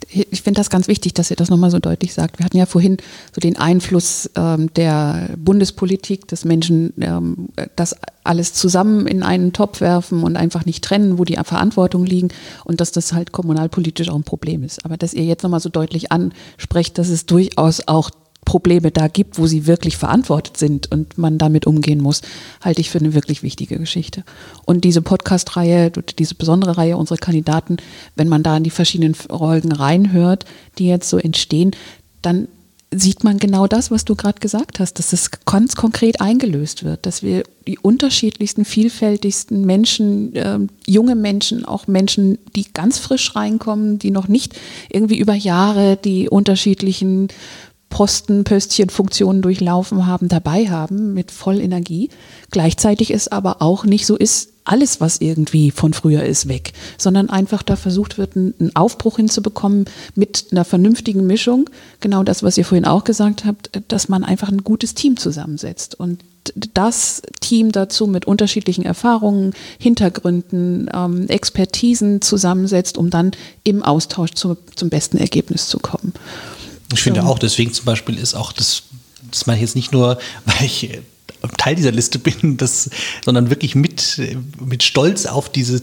Ich finde das ganz wichtig, dass ihr das nochmal so deutlich sagt. Wir hatten ja vorhin so den Einfluss der Bundespolitik, dass Menschen das alles zusammen in einen Topf werfen und einfach nicht trennen, wo die Verantwortung liegen und dass das halt kommunalpolitisch auch ein Problem ist. Aber dass ihr jetzt nochmal so deutlich ansprecht, dass es durchaus auch Probleme da gibt, wo sie wirklich verantwortet sind und man damit umgehen muss, halte ich für eine wirklich wichtige Geschichte. Und diese Podcast-Reihe, diese besondere Reihe, unsere Kandidaten, wenn man da in die verschiedenen Folgen reinhört, die jetzt so entstehen, dann sieht man genau das, was du gerade gesagt hast, dass es ganz konkret eingelöst wird, dass wir die unterschiedlichsten, vielfältigsten Menschen, junge Menschen, auch Menschen, die ganz frisch reinkommen, die noch nicht irgendwie über Jahre die unterschiedlichen Pöstchenfunktionen durchlaufen haben, dabei haben mit voll Energie. Gleichzeitig ist aber auch nicht so ist, alles, was irgendwie von früher ist, weg, sondern einfach da versucht wird, einen Aufbruch hinzubekommen mit einer vernünftigen Mischung. Genau das, was ihr vorhin auch gesagt habt, dass man einfach ein gutes Team zusammensetzt und das Team dazu mit unterschiedlichen Erfahrungen, Hintergründen, Expertisen zusammensetzt, um dann im Austausch zum besten Ergebnis zu kommen. Ich finde auch, deswegen zum Beispiel ist auch das meine ich jetzt nicht nur, weil ich Teil dieser Liste bin, sondern wirklich mit Stolz auf diese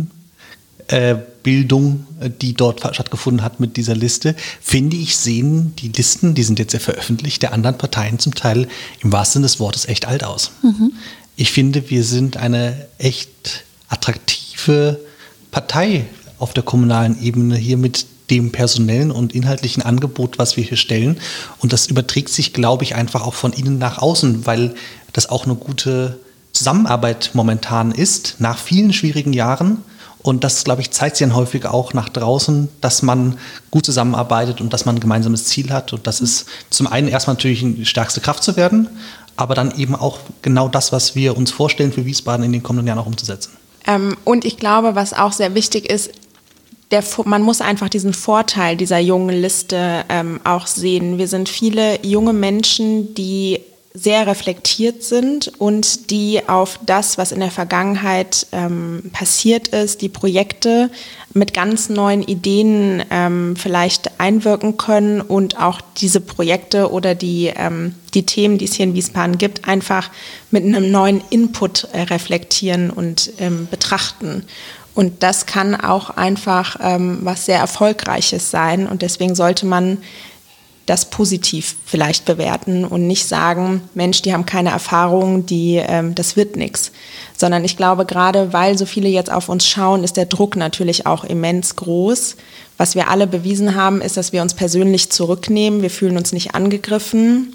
Teambildung, die dort stattgefunden hat mit dieser Liste, finde ich, sehen die Listen, die sind jetzt ja veröffentlicht, der anderen Parteien zum Teil im wahrsten Sinne des Wortes echt alt aus. Mhm. Ich finde, wir sind eine echt attraktive Partei auf der kommunalen Ebene hier mit dem personellen und inhaltlichen Angebot, was wir hier stellen. Und das überträgt sich, glaube ich, einfach auch von innen nach außen, weil das auch eine gute Zusammenarbeit momentan ist, nach vielen schwierigen Jahren. Und das, glaube ich, zeigt sich dann häufig auch nach draußen, dass man gut zusammenarbeitet und dass man ein gemeinsames Ziel hat. Und das ist zum einen erstmal natürlich die stärkste Kraft zu werden, aber dann eben auch genau das, was wir uns vorstellen für Wiesbaden in den kommenden Jahren auch umzusetzen. Und ich glaube, was auch sehr wichtig ist, man muss einfach diesen Vorteil dieser jungen Liste auch sehen. Wir sind viele junge Menschen, die sehr reflektiert sind und die auf das, was in der Vergangenheit passiert ist, die Projekte mit ganz neuen Ideen vielleicht einwirken können und auch diese Projekte oder die Themen, die es hier in Wiesbaden gibt, einfach mit einem neuen Input reflektieren und betrachten. Und das kann auch einfach was sehr Erfolgreiches sein. Und deswegen sollte man das positiv vielleicht bewerten und nicht sagen, Mensch, die haben keine Erfahrung, das wird nichts. Sondern ich glaube, gerade weil so viele jetzt auf uns schauen, ist der Druck natürlich auch immens groß. Was wir alle bewiesen haben, ist, dass wir uns persönlich zurücknehmen. Wir fühlen uns nicht angegriffen.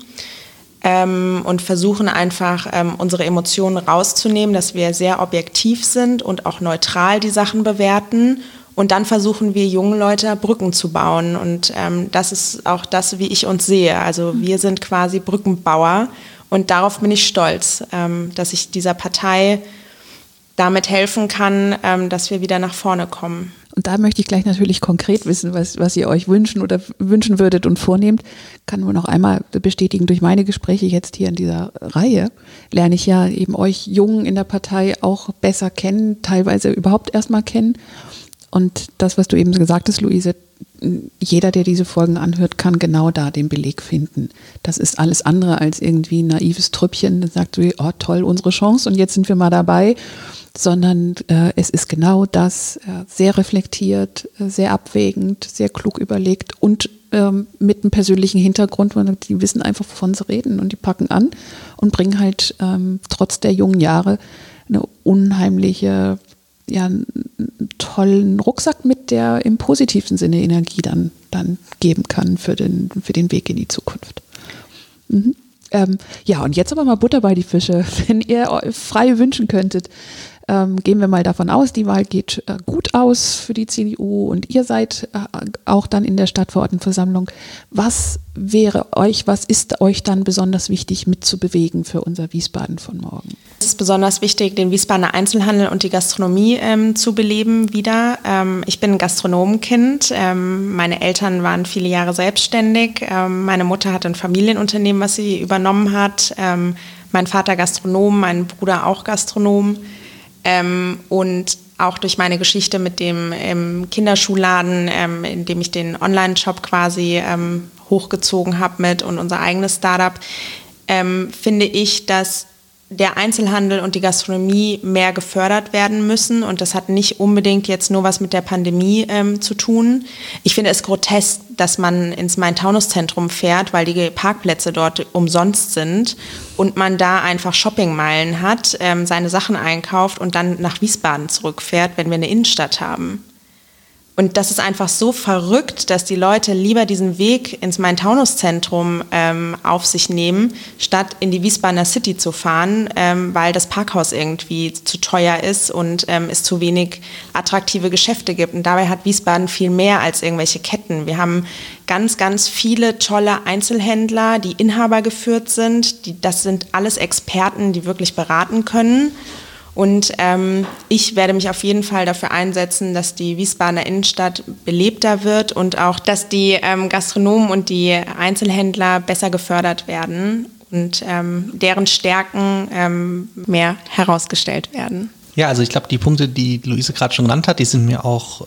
Und versuchen einfach, unsere Emotionen rauszunehmen, dass wir sehr objektiv sind und auch neutral die Sachen bewerten. Und dann versuchen wir jungen Leute Brücken zu bauen. Und das ist auch das, wie ich uns sehe. Also wir sind quasi Brückenbauer. Und darauf bin ich stolz, dass ich dieser Partei damit helfen kann, dass wir wieder nach vorne kommen. Und da möchte ich gleich natürlich konkret wissen, was ihr euch wünschen würdet und vornehmt. Kann nur noch einmal bestätigen, durch meine Gespräche jetzt hier in dieser Reihe lerne ich ja eben euch Jungen in der Partei auch besser kennen, teilweise überhaupt erstmal kennen. Und das, was du eben gesagt hast, Luise, jeder, der diese Folgen anhört, kann genau da den Beleg finden. Das ist alles andere als irgendwie ein naives Trüppchen, das sagt so, oh toll, unsere Chance und jetzt sind wir mal dabei. Sondern es ist genau das, sehr reflektiert, sehr abwägend, sehr klug überlegt und mit einem persönlichen Hintergrund, weil die wissen einfach, wovon sie reden und die packen an und bringen halt trotz der jungen Jahre eine unheimliche, einen tollen Rucksack mit, der im positivsten Sinne Energie dann geben kann für den Weg in die Zukunft. Mhm. Und jetzt aber mal Butter bei die Fische. Wenn ihr frei wünschen könntet, gehen wir mal davon aus, die Wahl geht gut aus für die CDU und ihr seid auch dann in der Stadtverordnetenversammlung. Was ist euch dann besonders wichtig mitzubewegen für unser Wiesbaden von morgen? Es ist besonders wichtig, den Wiesbadener Einzelhandel und die Gastronomie zu beleben wieder. Ich bin ein Gastronomenkind. Meine Eltern waren viele Jahre selbstständig. Meine Mutter hat ein Familienunternehmen, was sie übernommen hat. Mein Vater Gastronom, mein Bruder auch Gastronom. Und auch durch meine Geschichte mit dem Kinderschuhladen, in dem ich den Online-Shop quasi hochgezogen habe mit und unser eigenes Startup, finde ich, dass der Einzelhandel und die Gastronomie mehr gefördert werden müssen. Und das hat nicht unbedingt jetzt nur was mit der Pandemie zu tun. Ich finde es grotesk, dass man ins Main-Taunus-Zentrum fährt, weil die Parkplätze dort umsonst sind und man da einfach Shoppingmeilen hat, seine Sachen einkauft und dann nach Wiesbaden zurückfährt, wenn wir eine Innenstadt haben. Und das ist einfach so verrückt, dass die Leute lieber diesen Weg ins Main-Taunus-Zentrum auf sich nehmen, statt in die Wiesbadener City zu fahren, weil das Parkhaus irgendwie zu teuer ist und es zu wenig attraktive Geschäfte gibt. Und dabei hat Wiesbaden viel mehr als irgendwelche Ketten. Wir haben ganz, ganz viele tolle Einzelhändler, die Inhaber geführt sind. Das sind alles Experten, die wirklich beraten können. Und ich werde mich auf jeden Fall dafür einsetzen, dass die Wiesbadener Innenstadt belebter wird und auch, dass die Gastronomen und die Einzelhändler besser gefördert werden und deren Stärken mehr herausgestellt werden. Ja, also ich glaube, die Punkte, die Luise gerade schon genannt hat, die sind mir auch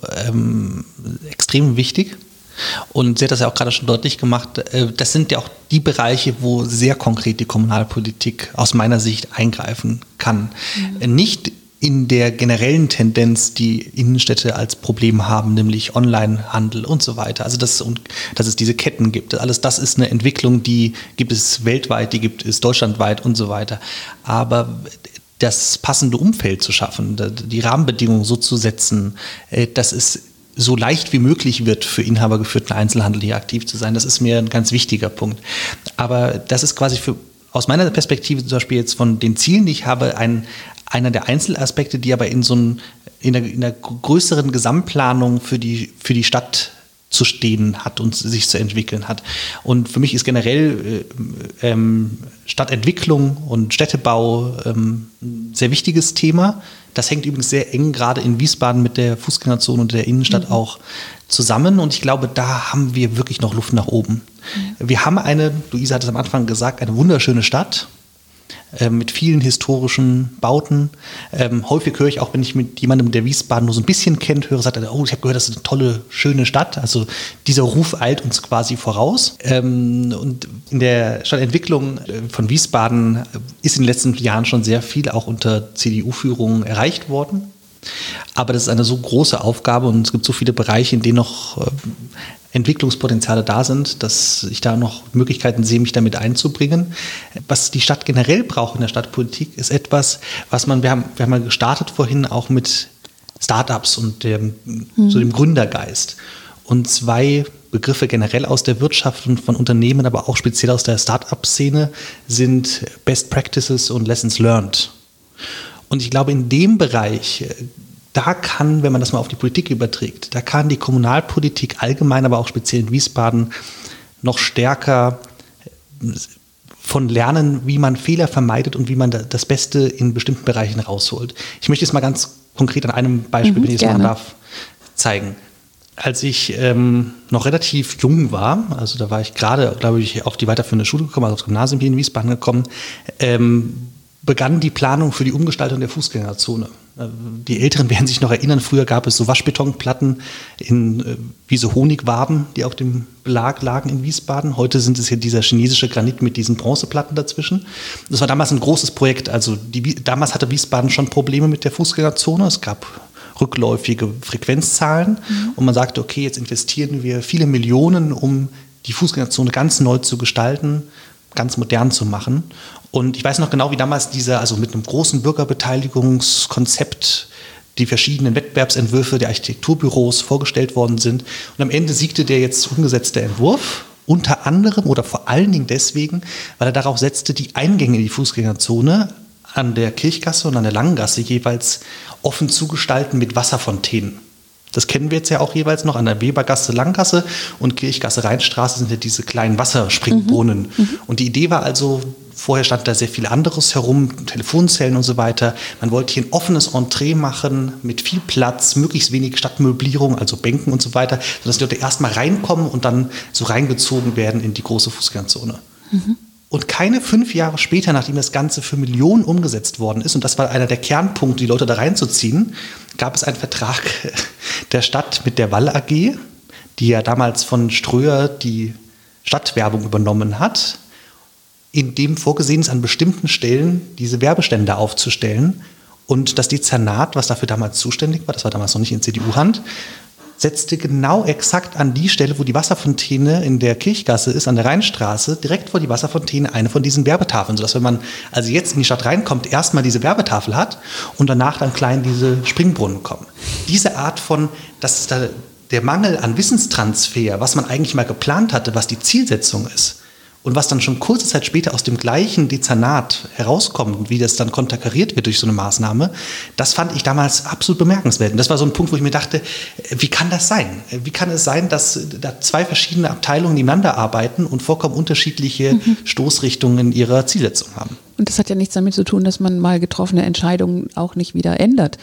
extrem wichtig. Und sie hat das ja auch gerade schon deutlich gemacht, das sind ja auch die Bereiche, wo sehr konkret die Kommunalpolitik aus meiner Sicht eingreifen kann. Nicht in der generellen Tendenz, die Innenstädte als Problem haben, nämlich Onlinehandel und so weiter. Also dass es diese Ketten gibt. Alles das ist eine Entwicklung, die gibt es weltweit, die gibt es deutschlandweit und so weiter. Aber das passende Umfeld zu schaffen, die Rahmenbedingungen so zu setzen, dass es so leicht wie möglich wird, für inhabergeführten Einzelhandel hier aktiv zu sein. Das ist mir ein ganz wichtiger Punkt. Aber das ist quasi aus meiner Perspektive zum Beispiel jetzt von den Zielen, die ich habe, einer der Einzelaspekte, die aber in einer größeren Gesamtplanung für die Stadt zu stehen hat und sich zu entwickeln hat. Und für mich ist generell Stadtentwicklung und Städtebau ein sehr wichtiges Thema. Das hängt übrigens sehr eng gerade in Wiesbaden mit der Fußgängerzone und der Innenstadt auch zusammen. Und ich glaube, da haben wir wirklich noch Luft nach oben. Wir haben Luise hat es am Anfang gesagt, eine wunderschöne Stadt mit vielen historischen Bauten. Häufig höre ich auch, wenn ich mit jemandem, der Wiesbaden nur so ein bisschen kennt, höre, sagt er, oh, ich habe gehört, das ist eine tolle, schöne Stadt. Also dieser Ruf eilt uns quasi voraus. Und in der Stadtentwicklung von Wiesbaden ist in den letzten Jahren schon sehr viel auch unter CDU-Führung erreicht worden. Aber das ist eine so große Aufgabe und es gibt so viele Bereiche, in denen noch Entwicklungspotenziale da sind, dass ich da noch Möglichkeiten sehe, mich damit einzubringen. Was die Stadt generell braucht in der Stadtpolitik, ist etwas, was wir haben mal gestartet vorhin auch mit Startups und so dem Gründergeist. Und zwei Begriffe generell aus der Wirtschaft und von Unternehmen, aber auch speziell aus der Startup-Szene sind Best Practices und Lessons Learned. Und ich glaube, in dem Bereich, da kann, wenn man das mal auf die Politik überträgt, da kann die Kommunalpolitik allgemein, aber auch speziell in Wiesbaden noch stärker von lernen, wie man Fehler vermeidet und wie man das Beste in bestimmten Bereichen rausholt. Ich möchte es mal ganz konkret an einem Beispiel, wenn ich es machen darf, zeigen. Als ich noch relativ jung war, also da war ich gerade, glaube ich, auf die weiterführende Schule gekommen, also aufs Gymnasium hier in Wiesbaden gekommen, begann die Planung für die Umgestaltung der Fußgängerzone. Die Älteren werden sich noch erinnern, früher gab es so Waschbetonplatten wie so Honigwaben, die auf dem Belag lagen in Wiesbaden. Heute sind es hier dieser chinesische Granit mit diesen Bronzeplatten dazwischen. Das war damals ein großes Projekt. Also damals hatte Wiesbaden schon Probleme mit der Fußgängerzone. Es gab rückläufige Frequenzzahlen und man sagte, okay, jetzt investieren wir viele Millionen, um die Fußgängerzone ganz neu zu gestalten, ganz modern zu machen. Und ich weiß noch genau, wie damals also mit einem großen Bürgerbeteiligungskonzept die verschiedenen Wettbewerbsentwürfe der Architekturbüros vorgestellt worden sind. Und am Ende siegte der jetzt umgesetzte Entwurf, unter anderem oder vor allen Dingen deswegen, weil er darauf setzte, die Eingänge in die Fußgängerzone an der Kirchgasse und an der Langengasse jeweils offen zu gestalten mit Wasserfontänen. Das kennen wir jetzt ja auch jeweils noch an der Webergasse, Langgasse und Kirchgasse, Rheinstraße sind ja diese kleinen Wasserspringbrunnen. Und die Idee war also, vorher stand da sehr viel anderes herum, Telefonzellen und so weiter. Man wollte hier ein offenes Entree machen mit viel Platz, möglichst wenig Stadtmöblierung, also Bänken und so weiter, sodass die Leute erstmal reinkommen und dann so reingezogen werden in die große Fußgängerzone. Und keine 5 Jahre später, nachdem das Ganze für Millionen umgesetzt worden ist, und das war einer der Kernpunkte, die Leute da reinzuziehen, gab es einen Vertrag der Stadt mit der Wall AG, die ja damals von Ströer die Stadtwerbung übernommen hat, in dem vorgesehen ist, an bestimmten Stellen diese Werbestände aufzustellen. Und das Dezernat, was dafür damals zuständig war, das war damals noch nicht in CDU-Hand, setzte genau exakt an die Stelle, wo die Wasserfontäne in der Kirchgasse ist, an der Rheinstraße, direkt vor die Wasserfontäne eine von diesen Werbetafeln, sodass, wenn man also jetzt in die Stadt reinkommt, erstmal diese Werbetafel hat und danach dann klein diese Springbrunnen kommen. Diese Art von, das ist da der Mangel an Wissenstransfer, was man eigentlich mal geplant hatte, was die Zielsetzung ist, und was dann schon kurze Zeit später aus dem gleichen Dezernat herauskommt und wie das dann konterkariert wird durch so eine Maßnahme, das fand ich damals absolut bemerkenswert. Und das war so ein Punkt, wo ich mir dachte, wie kann das sein? Wie kann es sein, dass da 2 verschiedene Abteilungen nebeneinander arbeiten und vollkommen unterschiedliche Stoßrichtungen in ihrer Zielsetzung haben? Und das hat ja nichts damit zu tun, dass man mal getroffene Entscheidungen auch nicht wieder ändert.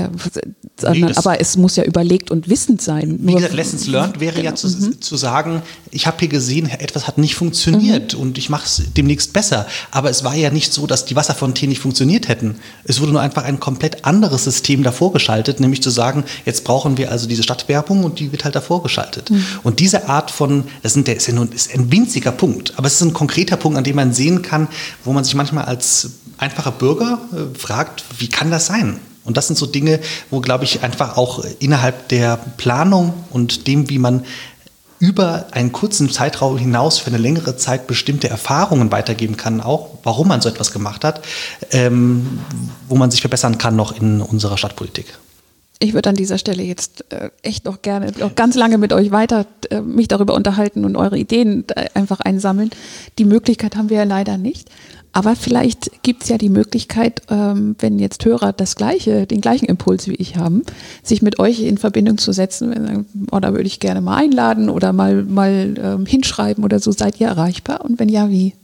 Aber es muss ja überlegt und wissend sein. Wie gesagt, Lessons learned wäre ja zu sagen, ich habe hier gesehen, etwas hat nicht funktioniert und ich mache es demnächst besser. Aber es war ja nicht so, dass die Wasserfontänen nicht funktioniert hätten. Es wurde nur einfach ein komplett anderes System davor geschaltet, nämlich zu sagen, jetzt brauchen wir also diese Stadtwerbung und die wird halt davor geschaltet. Und diese Art von, ist ein winziger Punkt, aber es ist ein konkreter Punkt, an dem man sehen kann, wo man sich manchmal als einfacher Bürger fragt, wie kann das sein? Und das sind so Dinge, wo, glaube ich, einfach auch innerhalb der Planung und dem, wie man über einen kurzen Zeitraum hinaus für eine längere Zeit bestimmte Erfahrungen weitergeben kann, auch warum man so etwas gemacht hat, wo man sich verbessern kann noch in unserer Stadtpolitik. Ich würde an dieser Stelle jetzt echt noch gerne auch ganz lange mit euch weiter mich darüber unterhalten und eure Ideen einfach einsammeln. Die Möglichkeit haben wir ja leider nicht. Aber vielleicht gibt es ja die Möglichkeit, wenn jetzt Hörer den gleichen Impuls wie ich haben, sich mit euch in Verbindung zu setzen. Oder würde ich gerne mal einladen oder mal hinschreiben oder so. Seid ihr erreichbar? Und wenn ja, wie?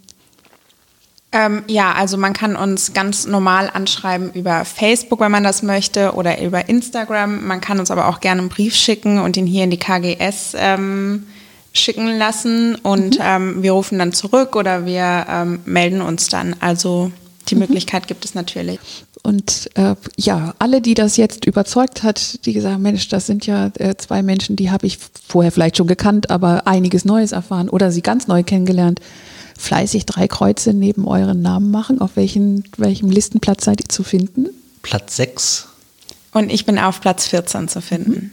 Ja, also man kann uns ganz normal anschreiben über Facebook, wenn man das möchte, oder über Instagram. Man kann uns aber auch gerne einen Brief schicken und ihn hier in die KGS schicken lassen und wir rufen dann zurück oder wir melden uns dann. Also die Möglichkeit gibt es natürlich. Und alle, die das jetzt überzeugt hat, die gesagt haben, Mensch, das sind ja 2 Menschen, die habe ich vorher vielleicht schon gekannt, aber einiges Neues erfahren oder sie ganz neu kennengelernt, fleißig 3 Kreuze neben euren Namen machen. Auf welchem Listenplatz seid ihr zu finden? Platz 6. Und ich bin auf Platz 14 zu finden.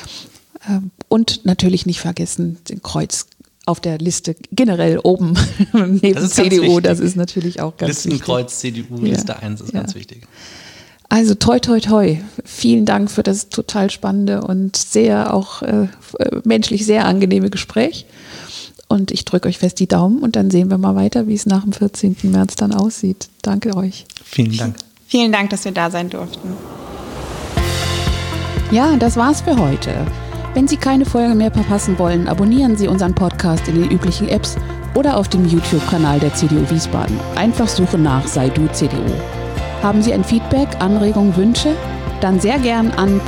Und natürlich nicht vergessen, den Kreuz auf der Liste generell oben neben CDU. Das ist natürlich auch ganz wichtig. Listenkreuz CDU, Liste 1 ist ganz wichtig. Also toi, toi, toi. Vielen Dank für das total spannende und sehr auch menschlich sehr angenehme Gespräch. Und ich drücke euch fest die Daumen und dann sehen wir mal weiter, wie es nach dem 14. März dann aussieht. Danke euch. Vielen Dank. Vielen Dank, dass wir da sein durften. Ja, das war's für heute. Wenn Sie keine Folge mehr verpassen wollen, abonnieren Sie unseren Podcast in den üblichen Apps oder auf dem YouTube-Kanal der CDU Wiesbaden. Einfach suchen nach Sei Du CDU. Haben Sie ein Feedback, Anregungen, Wünsche? Dann sehr gern an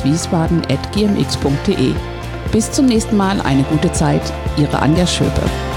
podcast-wiesbaden@gmx.de. Bis zum nächsten Mal, eine gute Zeit. Ihre Anja Schöpe.